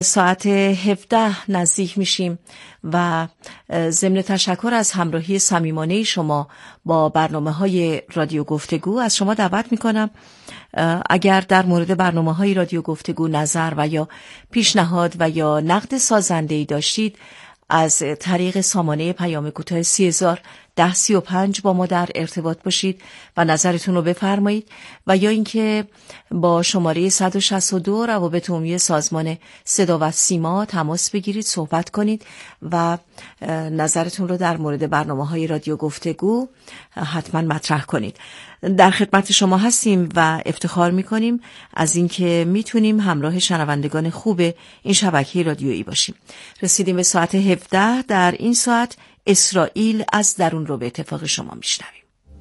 ساعت 17 نزدیک میشیم و ضمن تشکر از همراهی صمیمانه شما با برنامه‌های رادیو گفتگو از شما دعوت میکنم اگر در مورد برنامه‌های رادیو گفتگو نظر و یا پیشنهاد و یا نقد سازنده‌ای داشتید از طریق سامانه پیام کوتاه 301035 با ما در ارتباط باشید و نظرتون رو بفرمایید و یا اینکه با شماره 162 روابط عمومی سازمان صدا و سیما تماس بگیرید، صحبت کنید و نظرتون رو در مورد برنامه‌های رادیو گفتگو حتما مطرح کنید. در خدمت شما هستیم و افتخار می‌کنیم از اینکه میتونیم همراه شنوندگان خوب این شبکه رادیویی باشیم. رسیدیم به ساعت 17. در این ساعت اسرائیل از درون رو به اتفاق شما میشنویم.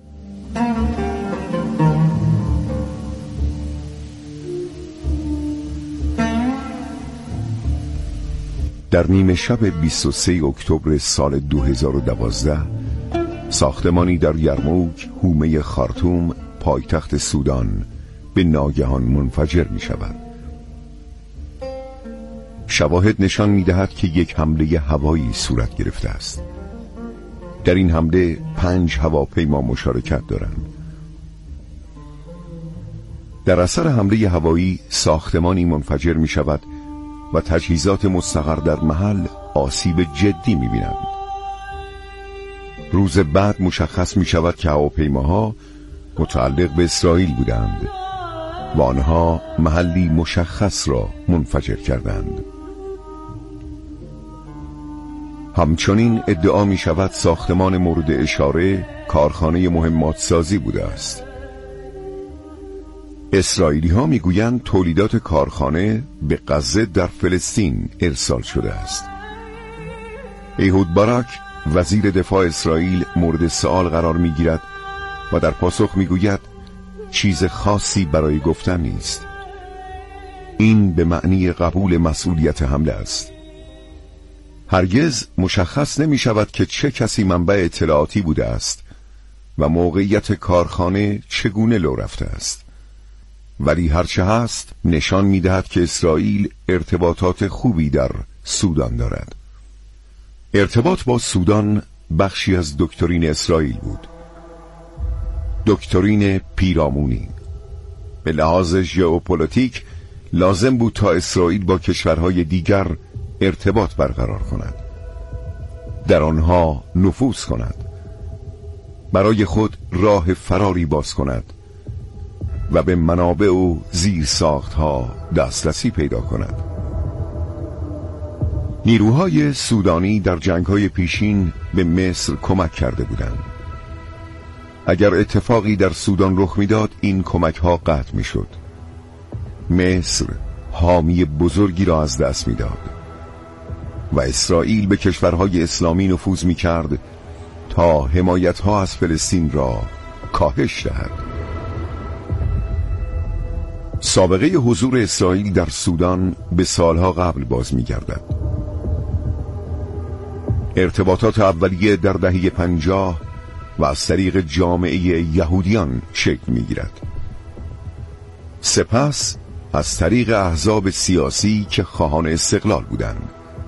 در نیمه شب 23 اکتبر سال 2012 ساختمانی در یرموک، حومه خارتوم، پایتخت سودان به ناگهان منفجر می شود. شواهد نشان می دهد که یک حمله هوایی صورت گرفته است. در این حمله 5 هواپیما مشارکت دارند. در اثر حمله هوایی ساختمانی منفجر می شود و تجهیزات مستقر در محل آسیب جدی می بینند. روز بعد مشخص می شود که هواپیماها متعلق به اسرائیل بودند و آنها محلی مشخص را منفجر کردند. همچنین ادعا می شود ساختمان مورد اشاره کارخانه مهمات سازی بوده است. اسرائیلی ها می گویند تولیدات کارخانه به غزه در فلسطین ارسال شده است. ایهود باراک وزیر دفاع اسرائیل مورد سؤال قرار می گیرد و در پاسخ می گوید چیز خاصی برای گفتن نیست. این به معنی قبول مسئولیت حمله است. هرگز مشخص نمی شود که چه کسی منبع اطلاعاتی بوده است و موقعیت کارخانه چگونه لو رفته است. ولی هرچه هست نشان می دهد که اسرائیل ارتباطات خوبی در سودان دارد. ارتباط با سودان بخشی از دکترین اسرائیل بود. دکترین پیرامونی. به لحاظ ژئوپلیتیک لازم بود تا اسرائیل با کشورهای دیگر ارتباط برقرار کند، در آنها نفوذ کند، برای خود راه فراری باز کند و به منابع و زیرساختها دسترسی پیدا کند. نیروهای سودانی در جنگ‌های پیشین به مصر کمک کرده بودند. اگر اتفاقی در سودان رخ می‌داد این کمک‌ها قطع می‌شد. مصر حامی بزرگی را از دست می‌داد و اسرائیل به کشورهای اسلامی نفوذ می‌کرد تا حمایت‌ها از فلسطین را کاهش دهد. سابقه حضور اسرائیل در سودان به سالها قبل باز می‌گردد. ارتباطات اولیه در دهه 50 و از طریق جامعه یهودیان شکل می‌گیرد. سپس از طریق احزاب سیاسی که خواهان استقلال بودند.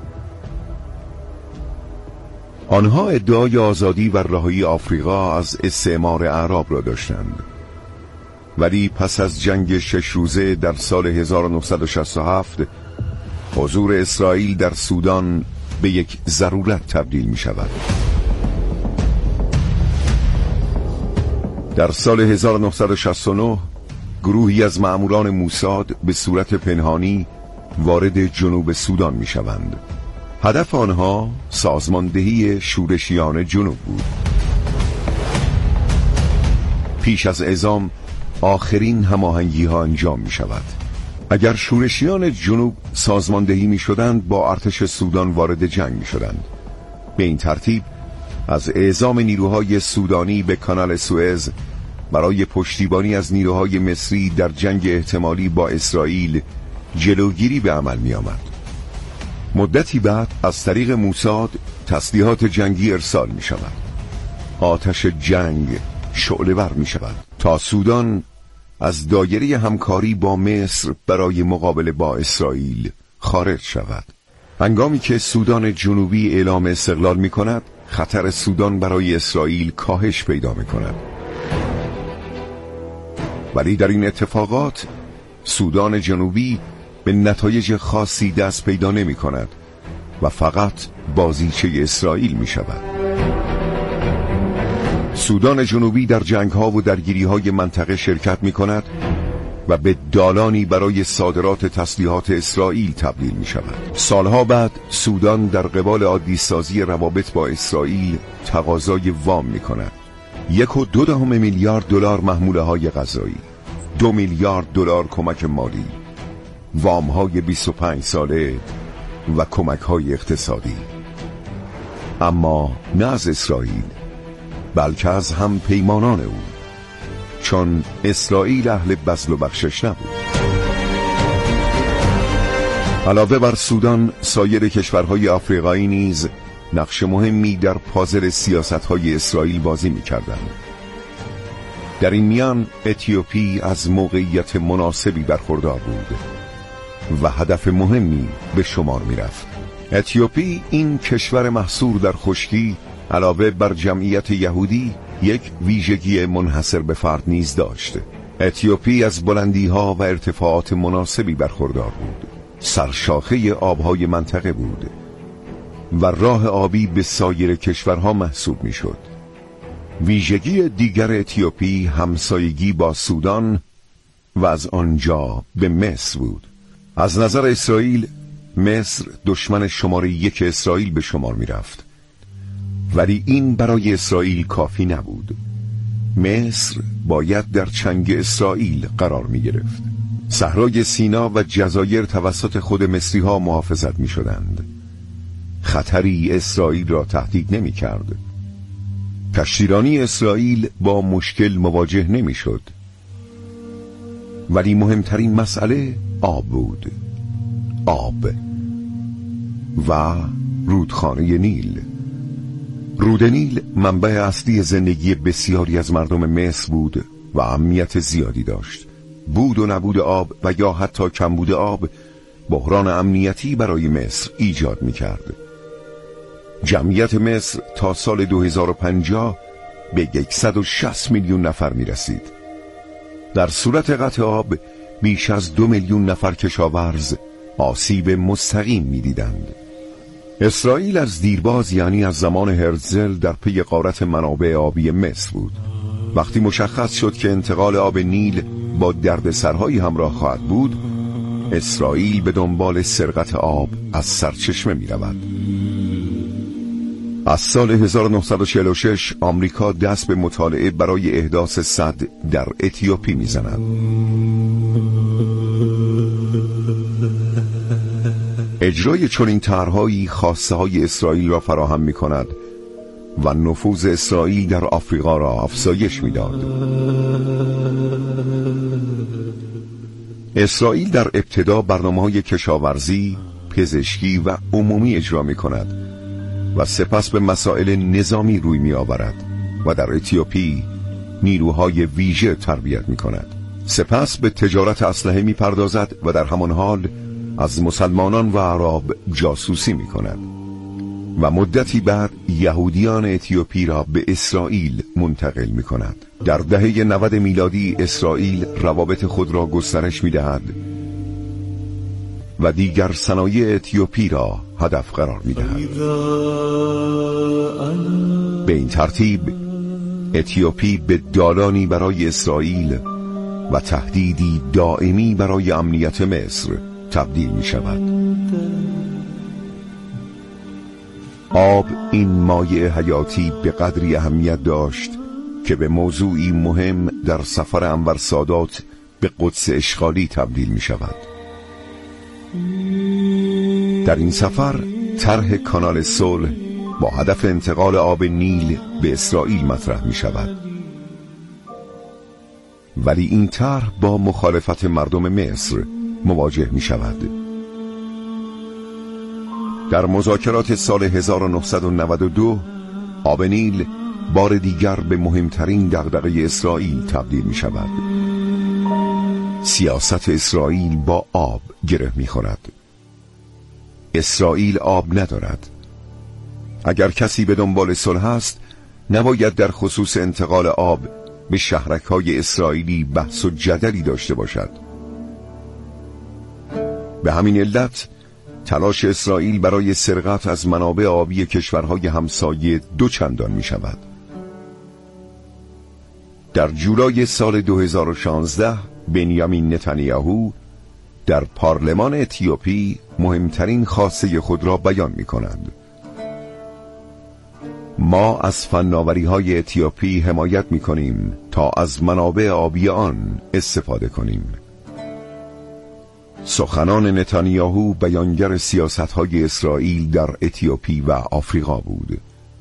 آنها ادعای آزادی و رهایی آفریقا از استعمار اعراب را داشتند. ولی پس از جنگ 6 روزه در سال 1967 حضور اسرائیل در سودان به یک ضرورت تبدیل می شود. در سال 1969 گروهی از مأموران موساد به صورت پنهانی وارد جنوب سودان می شوند. هدف آنها سازماندهی شورشیان جنوب بود. پیش از اعزام آخرین هماهنگی ها انجام می شود. اگر شورشیان جنوب سازماندهی می شدند با ارتش سودان وارد جنگ می شدند. به این ترتیب از اعزام نیروهای سودانی به کانال سوئز برای پشتیبانی از نیروهای مصری در جنگ احتمالی با اسرائیل جلوگیری به عمل می آمد. مدتی بعد از طریق موساد تسلیحات جنگی ارسال می شود. آتش جنگ شعله‌ور می شود تا سودان از دایره همکاری با مصر برای مقابله با اسرائیل خارج شود. هنگامی که سودان جنوبی اعلام استقلال می کند، خطر سودان برای اسرائیل کاهش پیدا می کند. ولی در این اتفاقات سودان جنوبی به نتایج خاصی دست پیدا نمی کند و فقط بازیچه اسرائیل می شود. سودان جنوبی در جنگ‌ها و درگیری‌های منطقه شرکت می کند و به دالانی برای صادرات تسلیحات اسرائیل تبدیل می شود. سالها بعد سودان در قبال عادی‌سازی روابط با اسرائیل تقاضای وام می کند. 1.2 میلیارد دلار محموله‌های غذایی، 2 میلیارد دلار کمک مالی، وام‌های 25 ساله و کمک‌های اقتصادی. اما نه از اسرائیل، بلکه از هم پیمانان او، چون اسرائیل اهل بذل و بخشش نبود. علاوه بر سودان، سایر کشورهای آفریقایی نیز نقش مهمی در پازل سیاست‌های اسرائیل بازی می‌کردند. در این میان اتیوپی از موقعیت مناسبی برخوردار بود و هدف مهمی به شمار می‌رفت. اتیوپی، این کشور محصور در خشکی، علاوه بر جمعیت یهودی یک ویژگی منحصر به فرد نیز داشت. اتیوپی از بلندی‌ها و ارتفاعات مناسبی برخوردار بود. سرشاخه آب‌های منطقه بود و راه آبی به سایر کشورها محسوب می‌شد. ویژگی دیگر اتیوپی همسایگی با سودان و از آنجا به مصر بود. از نظر اسرائیل، مصر دشمن شماره 1 اسرائیل به شمار می‌رفت. ولی این برای اسرائیل کافی نبود. مصر باید در چنگ اسرائیل قرار می گرفت. صحرای سینا و جزایر توسط خود مصری‌ها محافظت می شدند. خطری اسرائیل را تهدید نمی کرد. کشتیرانی اسرائیل با مشکل مواجه نمی شد. ولی مهمترین مسئله آب بود. آب و رودخانه نیل. رود نیل منبع اصلی زندگی بسیاری از مردم مصر بود و اهمیت زیادی داشت. بود و نبود آب و یا حتی کمبود آب بحران امنیتی برای مصر ایجاد می‌کرد. جمعیت مصر تا سال 2050 به 160 میلیون نفر می‌رسید. در صورت قطع آب بیش از 2 میلیون نفر کشاورز آسیب مستقیم می‌دیدند. اسرائیل از دیرباز، یعنی از زمان هرتزل، در پی غارت منابع آبی مصر بود. وقتی مشخص شد که انتقال آب نیل با دردسرهایی همراه خواهد بود، اسرائیل به دنبال سرقت آب از سرچشمه می رود. از سال 1946 آمریکا دست به مطالعه برای احداث سد در اتیوپی می زند. اجرای چنین طرح‌هایی خواسته های اسرائیل را فراهم می کند و نفوذ اسرائیل در آفریقا را افزایش می داد. اسرائیل در ابتدا برنامه‌های کشاورزی، پزشکی و عمومی اجرا می کند و سپس به مسائل نظامی روی می آورد و در اتیوپی نیروهای ویژه تربیت می کند. سپس به تجارت اسلحه می پردازد و در همان حال از مسلمانان و عرب جاسوسی می کند و مدتی بعد یهودیان اتیوپی را به اسرائیل منتقل می کند. در دهه 90 میلادی اسرائیل روابط خود را گسترش می دهد و دیگر صنایع اتیوپی را هدف قرار می دهد. به این ترتیب اتیوپی به دالانی برای اسرائیل و تهدیدی دائمی برای امنیت مصر تبدیل می شود. آب، این مایع حیاتی، به قدری اهمیت داشت که به موضوعی مهم در سفر انور سادات به قدس اشغالی تبدیل می شود. در این سفر طرح کانال صلح با هدف انتقال آب نیل به اسرائیل مطرح می شود. ولی این طرح با مخالفت مردم مصر مواجه می شود. در مذاکرات سال 1992 آب نیل بار دیگر به مهمترین دغدغه اسرائیل تبدیل می شود. سیاست اسرائیل با آب گره می خورد. اسرائیل آب ندارد. اگر کسی به دنبال صلح است، نباید در خصوص انتقال آب به شهرک‌های اسرائیلی بحث و جدلی داشته باشد. به همین علت تلاش اسرائیل برای سرقت از منابع آبی کشورهای همسایه دوچندان می شود. در جولای سال 2016 بنیامین نتانیاهو در پارلمان اتیوپی مهمترین خواسته خود را بیان می کند. ما از فناوری‌های اتیوپی حمایت می‌کنیم تا از منابع آبی آن استفاده کنیم. سخنان نتانیاهو بیانگر سیاست‌های اسرائیل در اتیوپی و آفریقا بود.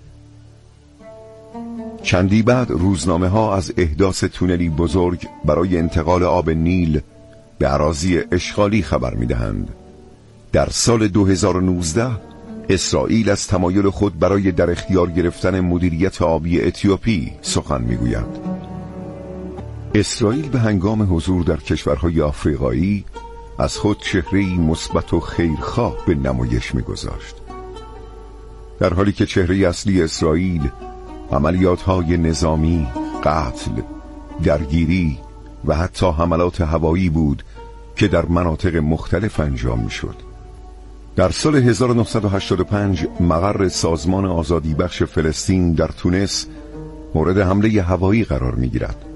چندی بعد روزنامه‌ها از احداث تونلی بزرگ برای انتقال آب نیل به اراضی اشغالی خبر می‌دهند. در سال 2019 اسرائیل از تمایل خود برای در اختیار گرفتن مدیریت آبی اتیوپی سخن میگوید. اسرائیل به هنگام حضور در کشورهای آفریقایی از خود چهره‌ای مثبت و خیرخواه به نمایش میگذاشت، در حالی که چهره اصلی اسرائیل عملیات‌های نظامی، قتل، درگیری و حتی حملات هوایی بود که در مناطق مختلف انجام میشد. در سال 1985 مقر سازمان آزادی بخش فلسطین در تونس مورد حمله هوایی قرار می گیرد.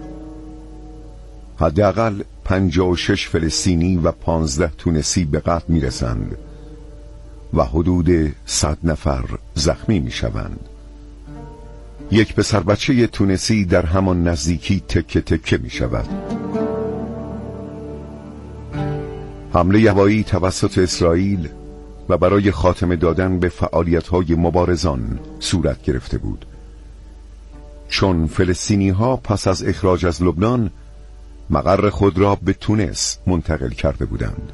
حداقل 56 فلسطینی و 15 تونسی به قتل می رسند و حدود 100 نفر زخمی می شوند. یک پسر بچه تونسی در همان نزدیکی تکه تکه می شود. حمله هوایی توسط اسرائیل و برای خاتمه دادن به فعالیت‌های مبارزان صورت گرفته بود، چون فلسطینی‌ها پس از اخراج از لبنان مقر خود را به تونس منتقل کرده بودند.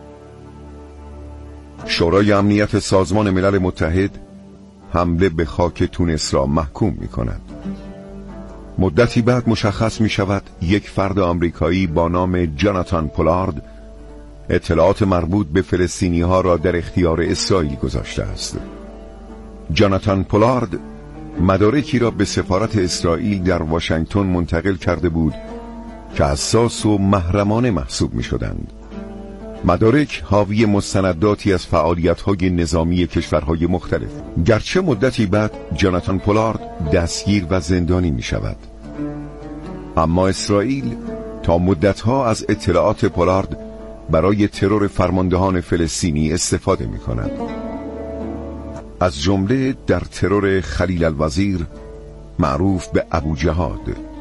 شورای امنیت سازمان ملل متحد حمله به خاک تونس را محکوم می‌کند. مدتی بعد مشخص می‌شود یک فرد آمریکایی با نام جاناتان پولارد اطلاعات مربوط به فلسطینی‌ها را در اختیار اسرائیل گذاشته است. جاناتان پولارد مدارکی را به سفارت اسرائیل در واشنگتن منتقل کرده بود که حساس و محرمانه محسوب می‌شدند. مدارک حاوی مستنداتی از فعالیت‌های نظامی کشورهای مختلف. گرچه مدتی بعد جاناتان پولارد دستگیر و زندانی می‌شود، اما اسرائیل تا مدت‌ها از اطلاعات پولارد برای ترور فرماندهان فلسطینی استفاده می کند. از جمله در ترور خلیل الوزیر معروف به ابو جهاد.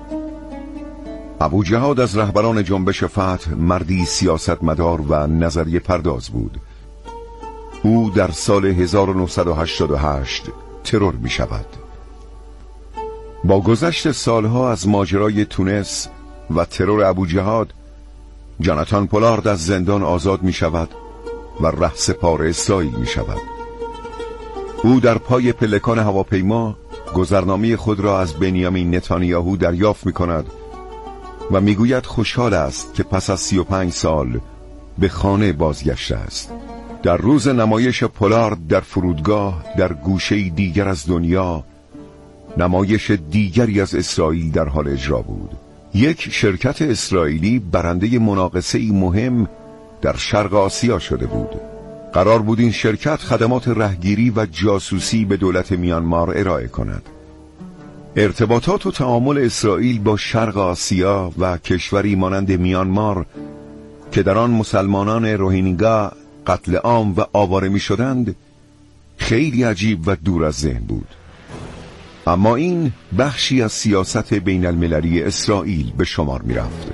ابو جهاد از رهبران جنبش فتح مردی سیاستمدار و نظریه پرداز بود. او در سال 1988 ترور می شود. با گذشت سالها از ماجرای تونس و ترور ابو جهاد، جاناتان پولارد از زندان آزاد می شود و رهسپار اسرائیل می شود. او در پای پلکان هواپیما گذرنامه خود را از بنیامین نتانیاهو دریافت می کند و می گوید خوشحال است که پس از 35 سال به خانه بازگشته است. در روز نمایش پولارد در فرودگاه در گوشه دیگر از دنیا، نمایش دیگری از اسرائیل در حال اجرا بود. یک شرکت اسرائیلی برنده مناقصه‌ای مهم در شرق آسیا شده بود. قرار بود این شرکت خدمات رهگیری و جاسوسی به دولت میانمار ارائه کند. ارتباطات و تعامل اسرائیل با شرق آسیا و کشوری مانند میانمار که در آن مسلمانان روهینگا قتل عام و آواره می شدند خیلی عجیب و دور از ذهن بود. اما این بخشی از سیاست بین المللی اسرائیل به شمار می رفت.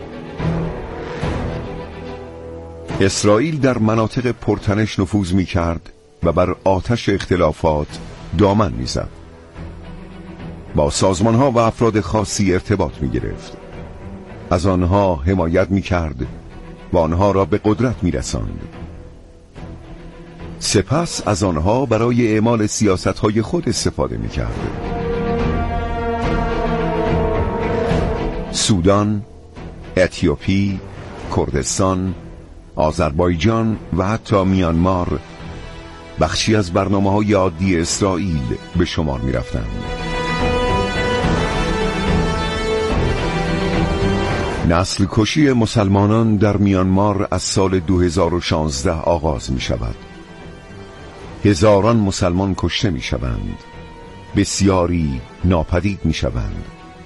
اسرائیل در مناطق پرتنش نفوذ می کرد و بر آتش اختلافات دامن می زد. با سازمانها و افراد خاصی ارتباط می گرفت. از آنها حمایت می کرد و آنها را به قدرت می رساند. سپس از آنها برای اعمال سیاستهای خود استفاده می کرد. سودان، اتیوپی، کردستان، آذربایجان و حتی میانمار بخشی از برنامه‌های عادی اسرائیل به شمار می‌رفتند. نسل کشی مسلمانان در میانمار از سال 2016 آغاز می‌شود. هزاران مسلمان کشته می‌شوند، بسیاری ناپدید می‌شوند.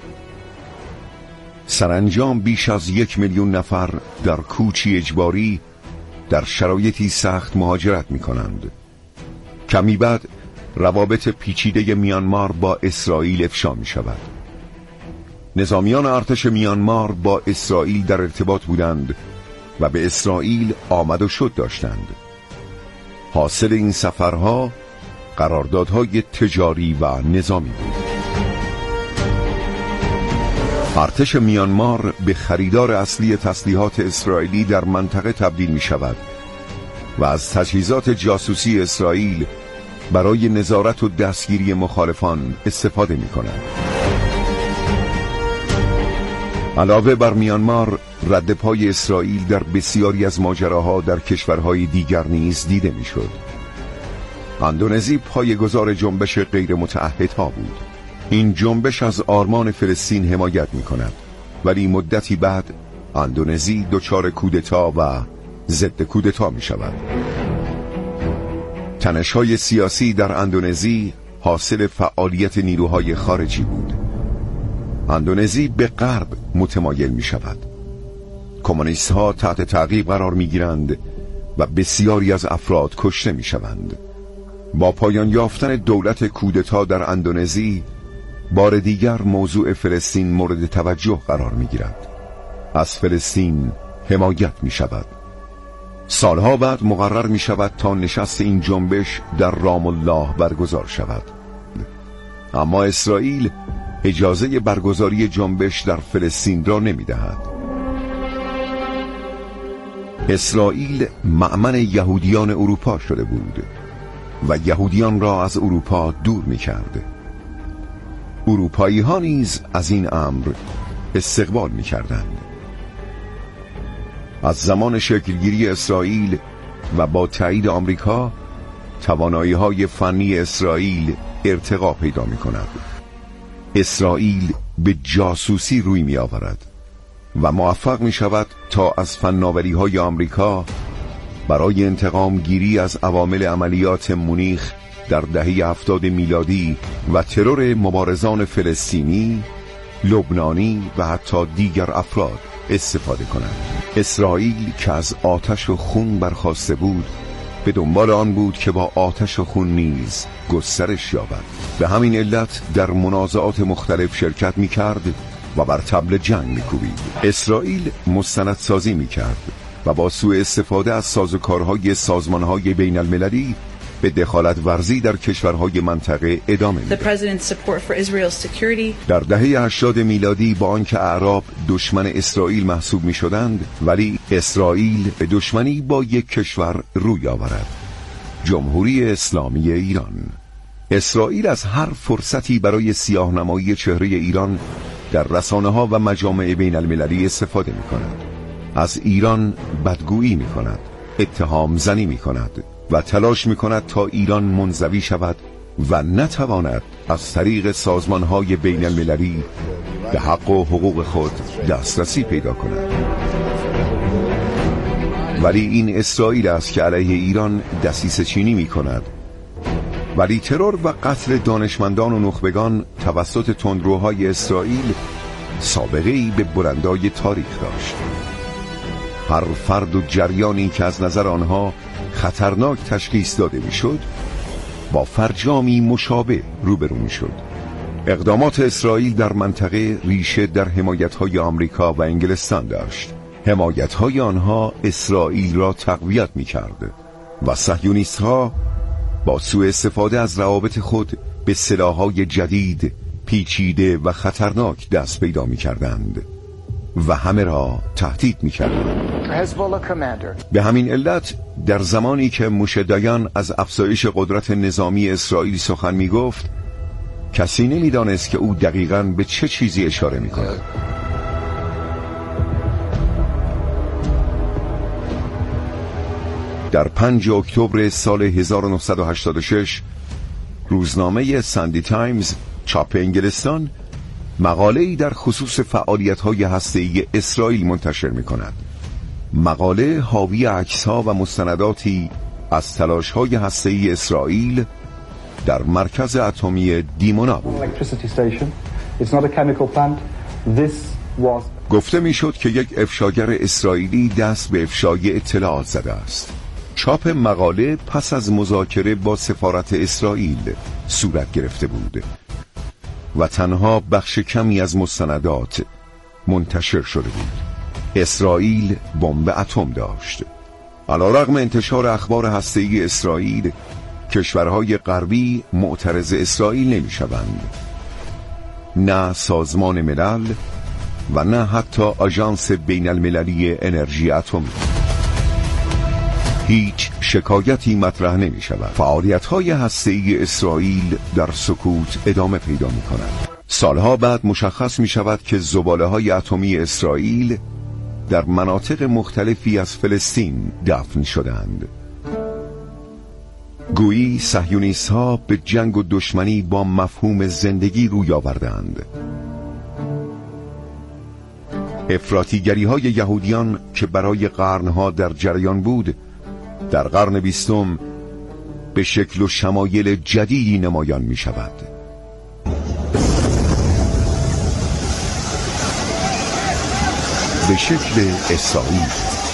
سرانجام بیش از 1 میلیون نفر در کوچی اجباری در شرایطی سخت مهاجرت می‌کنند. کمی بعد روابط پیچیده میانمار با اسرائیل افشا می‌شود. نظامیان ارتش میانمار با اسرائیل در ارتباط بودند و به اسرائیل آمد و شد داشتند. حاصل این سفرها قراردادهای تجاری و نظامی بود. ارتش میانمار به خریدار اصلی تسلیحات اسرائیلی در منطقه تبدیل می شود و از تجهیزات جاسوسی اسرائیل برای نظارت و دستگیری مخالفان استفاده می کند. علاوه بر میانمار، رد پای اسرائیل در بسیاری از ماجراها در کشورهای دیگر نیز دیده می شد. اندونزی پایه‌گذار جنبش غیر متعهدها بود. این جنبش از آرمان فلسطین حمایت می کند، ولی مدتی بعد اندونزی دچار کودتا و ضد کودتا می شود. تنش‌های سیاسی در اندونزی حاصل فعالیت نیروهای خارجی بود. اندونزی به غرب متمایل می شود. کمونیست ها تحت تعقیب قرار می گیرند و بسیاری از افراد کشته می شوند. با پایان یافتن دولت کودتا در اندونزی، بار دیگر موضوع فلسطین مورد توجه قرار می گیرد. از فلسطین حمایت می شود. سالها بعد مقرر می شود تا نشست این جنبش در رام الله برگزار شود. اما اسرائیل اجازه برگزاری جنبش در فلسطین را نمی دهد. اسرائیل مأمن یهودیان اروپا شده بود و یهودیان را از اروپا دور می کرد. اروپایی ها نیز از این امر استقبال می کردند. از زمان شکلگیری اسرائیل و با تایید آمریکا، توانایی های فنی اسرائیل ارتقا پیدا می کند. اسرائیل به جاسوسی روی می آورد و موفق می شود تا از فناوری های آمریکا برای انتقام گیری از عوامل عملیات مونیخ در دهه 70 میلادی و ترور مبارزان فلسطینی، لبنانی و حتی دیگر افراد استفاده کند. اسرائیل که از آتش و خون برخاسته بود، به دنبال آن بود که با آتش و خون نیز گسترش یابد. به همین علت در منازعات مختلف شرکت می کرد و بر طبل جنگ می کوبید. اسرائیل مستندسازی می کرد و با سوء استفاده از سازوکارهای سازمانهای بین المللی به دخالت ورزی در کشورهای منطقه ادامه می‌دهد. در دهه 80 میلادی با آنکه اعراب دشمن اسرائیل محسوب می‌شدند، ولی اسرائیل به دشمنی با یک کشور روی آورد: جمهوری اسلامی ایران. اسرائیل از هر فرصتی برای سیاه‌نمایی چهره ایران در رسانه‌ها و مجامع بین المللی استفاده می‌کند. از ایران بدگویی می‌کند، اتهام زنی می‌کند و تلاش می‌کند تا ایران منزوی شود و نتواند از طریق سازمان‌های بین المللی به حق و حقوق خود دسترسی پیدا کند. ولی این اسرائیل است که علیه ایران دسیسه چینی می‌کند. ولی ترور و قتل دانشمندان و نخبگان توسط تندروهای اسرائیل سابقه‌ای به بلندای تاریخ داشت. هر فرد و جریانی که از نظر آنها خطرناک تشخیص داده میشد، با فرجامی مشابه روبرو میشد. اقدامات اسرائیل در منطقه ریشه در حمایت‌های آمریکا و انگلستان داشت. حمایت‌های آنها اسرائیل را تقویت می‌کرد و صهیونیست‌ها با سوء استفاده از روابط خود به سلاح‌های جدید، پیچیده و خطرناک دست پیدا می‌کردند و همه را تهدید می‌کردند. به همین علت در زمانی که موشه دایان از افزایش قدرت نظامی اسرائیل سخن می‌گفت، کسی نمی‌دانست که او دقیقاً به چه چیزی اشاره می‌کند. در 5 اکتبر سال 1986 روزنامه ساندی تایمز چاپ انگلستان مقاله‌ای در خصوص فعالیت‌های هسته‌ای اسرائیل منتشر می‌کند. مقاله حاوی عکس‌ها و مستنداتی از تلاش‌های هسته‌ای اسرائیل در مرکز اتمی دیمونا بود. گفته میشد که یک افشاگر اسرائیلی دست به افشای اطلاعات زده است. چاپ مقاله پس از مذاکره با سفارت اسرائیل صورت گرفته بود و تنها بخش کمی از مستندات منتشر شده بود. اسرائیل بمب اتم داشت. علیرغم انتشار اخبار هسته‌ای اسرائیل، کشورهای غربی معترض اسرائیل نمی‌شوند. نه سازمان ملل و نه حتی آژانس بین المللی انرژی اتمی. هیچ شکایتی مطرح نمی شود. فعالیت‌های هسته‌ای اسرائیل در سکوت ادامه پیدا می کند. سالها بعد مشخص می شود که زباله‌های اتمی اسرائیل در مناطق مختلفی از فلسطین دفن شدند. گویی صهیونیست‌ها به جنگ و دشمنی با مفهوم زندگی روی آوردند. افراطیگری‌های یهودیان که برای قرنها در جریان بود، در قرن 20 به شکل و شمایل جدیدی نمایان می شود. به شکل اسرائیل.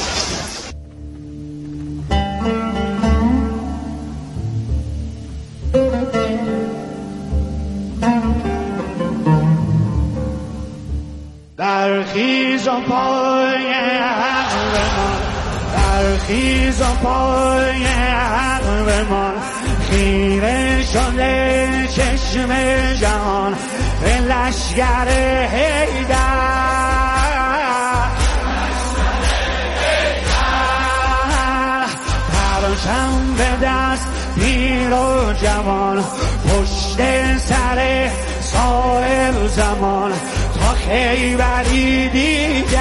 در خیز و پای عقلمان، در خیز و پای عقلمان، خیره شده چشم جهان به لشگر حیدر. پرچم به دست پیر و جوان، پشت سر سایر زمان، تا خیبری دیگر،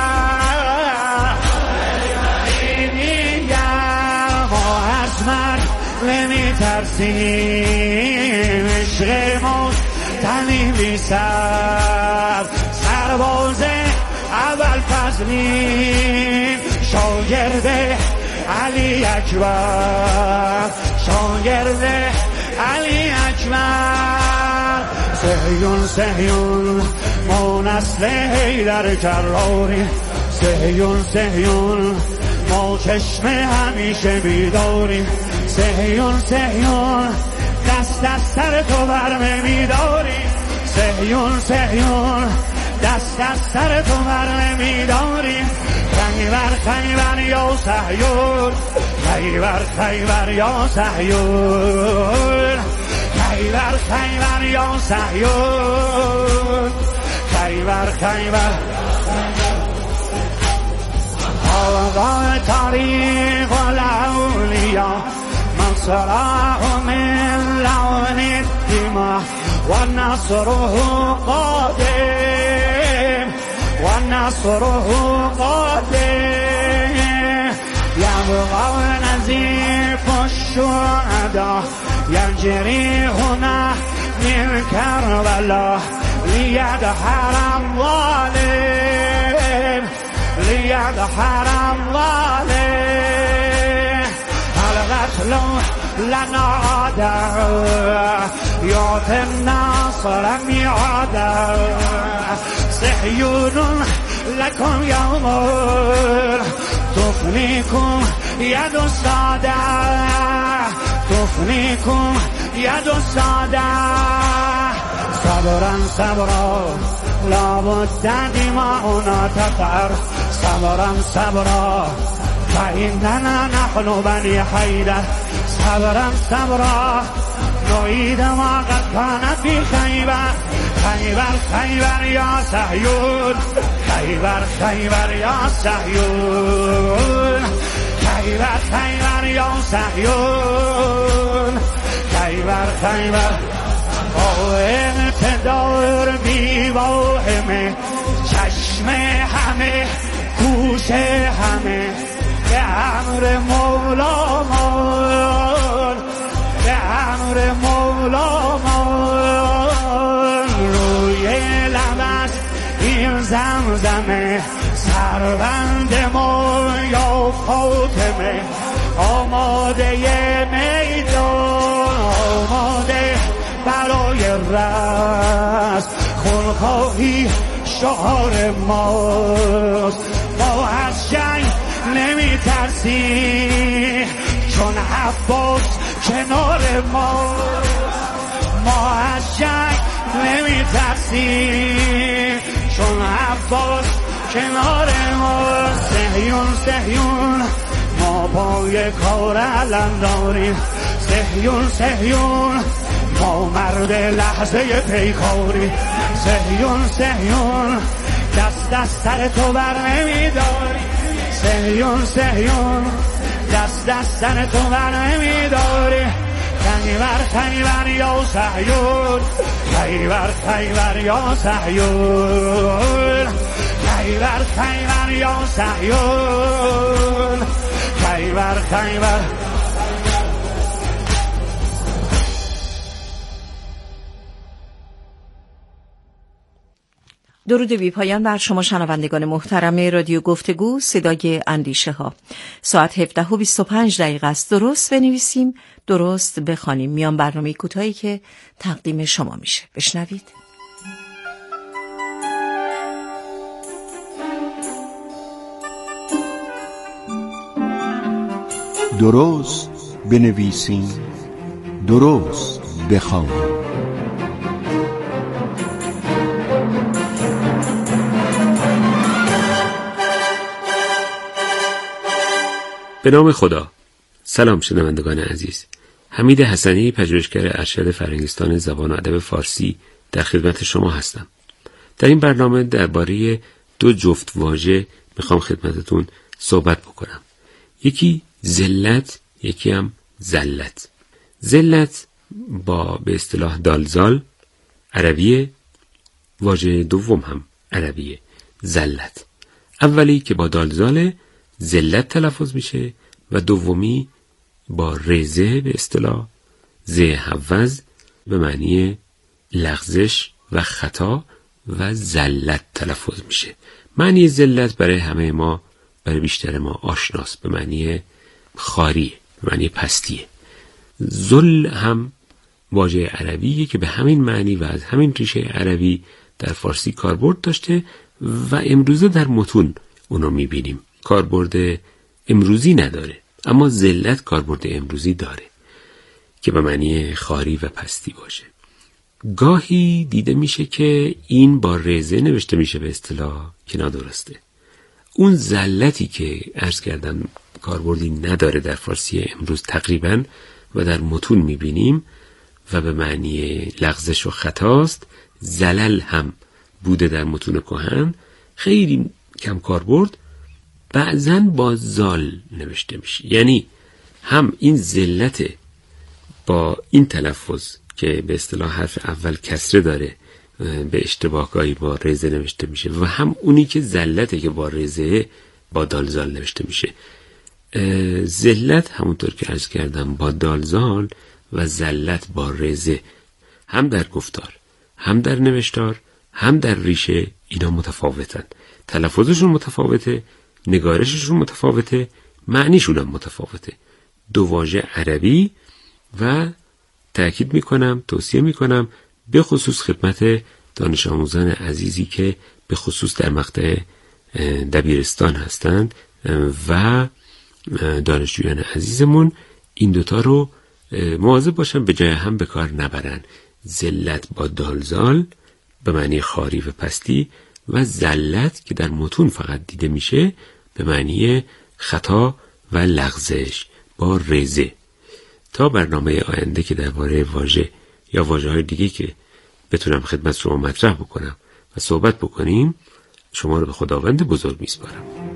ما از مرگ نمی ترسیم، عشق موت تنی بی سر، سرباز اول فضلیم، شاگرد علی اکبر، شاگرد علی اکبر. صهیون صهیون ما نسل حیدر کراری، صهیون صهیون ما چشم همیشه بیداریم، صهیون صهیون دست از سر تو برمه میداریم، صهیون صهیون دست از سر تو برمه میداریم. خیبر خیبر یا صهیون، خیبر خیبر یا صهیون، خیبر خیبر یا صهیون، خیبر خیبر. آقا تاریخ الاولیا من صلاح من لون الدماء و نصره قادم، و نصره قادم. یبقى نزیف الشهداء یجری هنا من کربلا، لیدحر الظالم، لیدحر الظالم. القتل لنا عاده یعطی الناصر میعاده، صهیون لکم یوم تفنیکم ید الساده، تفنیکم ید الساده. صبرا صبرا لابد دماؤنا تفر، صبرا صبرا فإننا نحن بني حيدر، صبرا صبرا نعيد ما قد كان في خيبر. خيبر خيبر يا صهيون، خيبر خيبر يا صهيون، خيبر خيبر يا صهيون، خيبر خيبر. قائم پدار بی واهمه، چشم همه گوش همه به امر مولامان، به امر مولامان. روی لب است این زمزمه سربند ما یا فاطمه. آماده میدان، آماده برای رست، خونخواهی شعار ماست. ما از جنگ نمی ترسیم چون عباس کنار ما. ما از جنگ نمی ترسیم چون عباس کنار ما. صهیون صهیون ما پای کار علم داریم. صهیون صهیون ما مرد لحظه پیکاری. صهیون صهیون دست دست سر تو بر نمیداری. صهیون صهیون دست دست سر تو بر نمیداری. خیبر خیبر یا صهیون، خیبر خیبر یا صهیون، خیبر خیبر یا صهیون، خیبر خیبر. درود بی پایان بر شما شنوندگان محترم رادیو گفتگو صدای اندیشه ها. ساعت 17:25 است. درست بنویسیم، درست بخوانیم. میان برنامه کوتاهی که تقدیم شما میشه. بشنوید. درست بنویسیم، درست بخوانیم. به نام خدا. سلام شنوندگان عزیز. حمید حسنی، پژوهشگر ارشد فرهنگستان زبان و ادب فارسی در خدمت شما هستم. در این برنامه درباره دو جفت واژه میخوام خدمتتون صحبت بکنم. یکی ذلت، یکی هم ذلت. ذلت با به اصطلاح دالزال عربیه، واژه دوم هم عربیه ذلت. اولی که با دالزال ذلت تلفظ میشه و دومی با رزه به اصطلاح ز حوز به معنی لغزش و خطا و ذلت تلفظ میشه. معنی ذلت برای همه ما، برای بیشتر ما آشناست، به معنی خاریه، به معنی پستیه. ذل هم واژه عربیه که به همین معنی و از همین ریشه عربی در فارسی کاربرد داشته و امروزه در متون اونو میبینیم. کاربرد امروزی نداره، اما ذلت کاربرد امروزی داره که به معنی خاری و پستی باشه. گاهی دیده میشه که این با رزه نوشته میشه به اصطلاح که نادرسته. اون ذلتی که عرض کردم کاربردی نداره در فارسی امروز تقریبا و در متون میبینیم و به معنی لغزش و خطاست. زلل هم بوده در متون کهن، خیلی کم کاربرد. بعضاً با زال نوشته میشه، یعنی هم این ذلت با این تلفظ که به اصطلاح حرف اول کسره داره به اشتباهگاهی با رزه نوشته میشه و هم اونی که ذلته که با رزه با دالزال نوشته میشه. ذلت همونطور که عرض کردم با دالزال و ذلت با رزه هم در گفتار، هم در نوشتار، هم در ریشه اینا متفاوتن. تلفظشون متفاوته، نگارششون متفاوته، معنیشون هم متفاوته. دو واژه عربی و تأکید میکنم، توصیه میکنم به خصوص خدمت دانش آموزان عزیزی که به خصوص در مقطع دبیرستان هستند و دانشجویان عزیزمون این دوتا رو مواظب باشن به جای هم به کار نبرن. ذلت با دالزال به معنی خاری و پستی و ذلت که در متون فقط دیده میشه به معنی خطا و لغزش با رزه. تا برنامه آینده که درباره واژه یا واژه‌های دیگه که بتونم خدمت شما مطرح بکنم و صحبت بکنیم، شما رو به خداوند بزرگ میسپارم.